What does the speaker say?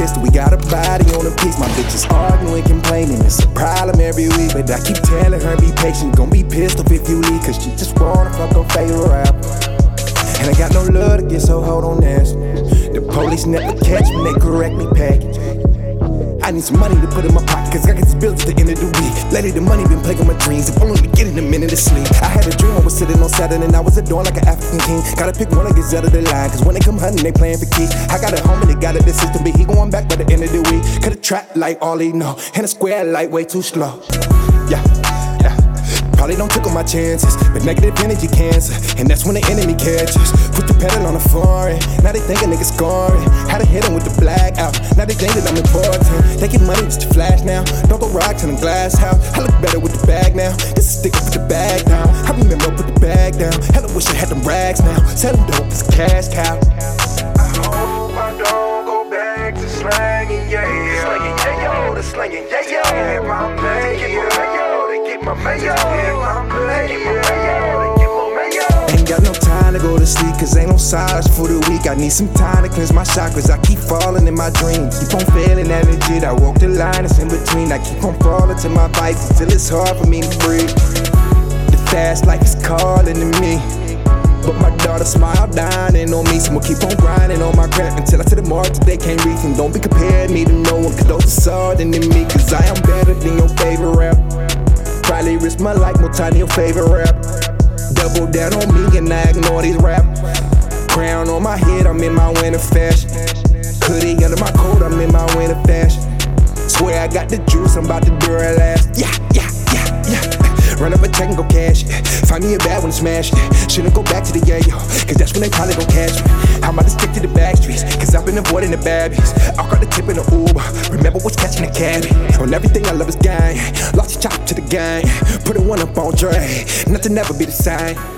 pistol, we got a body on a piece. My bitches arguing, complaining, it's a problem every week. But I keep telling her, be patient, gon' be pissed off if you leave, cause she just wanna fuck her favorite rapper. And I got no love to get, so hold on this. The police never catch me, they correct me package. I need some money to put in my pocket, cause I got this bill at the end of the week. Lately the money been plaguing my dreams, if only to get in a minute of sleep. I had a dream I was sitting on Saturn and I was adored like an African king. Gotta pick one that gets out of the line, cause when they come hunting they playing for keys. I got a homie that got at the system, but he going back by the end of the week. Cut a trap like all he know, and a square light way too slow. Yeah. Probably don't took on my chances, but negative energy cancer, and that's when the enemy catches. Put the pedal on the foreign, now they think a nigga scoring. Had to hit him with the flag out, now they think that I'm important. They get money just to flash now, don't throw rocks in a glass house. I look better with the bag now, this is stick up with the bag now. I remember put the bag down, hella wish I had them rags now. Sell them dope, it's a cash cow. I hope I don't go back to slanging, yeah. Slanging, yeah, yo, the slanging, yeah, yo. Get my mayo, they get my mayo. Ain't got no time to go to sleep, cause ain't no silence for the week. I need some time to cleanse my chakras, I keep falling in my dreams. Keep on failing that legit, I walk the line that's in between. I keep on falling to my vices till it's hard for me to breathe. The fast life is calling to me, but my daughter smile dining on me. So I'ma keep on grinding on my craft until I see the mark that they can't reach. And don't be comparing me to no one, cause those are harder than me. Cause I am better than your favorite rap. Probably risk my life more time than your favorite rap. Double down on me and I ignore these rap. Crown on my head, I'm in my winter fashion. Hoodie under my coat, I'm in my winter fashion. Swear I got the juice, I'm about to do it last. Yeah. Run up a check and go cash it. Find me a bad one and smash it. Shouldn't go back to the yayo, cause that's when they probably gon' catch me. I'm about to stick to the back streets, cause I've been avoiding the baddies. I got the tip in the Uber, remember what's catching the cabbie. On everything I love is gang, lost your chop to the gang. Put a one up on Dre, nothing ever be the same.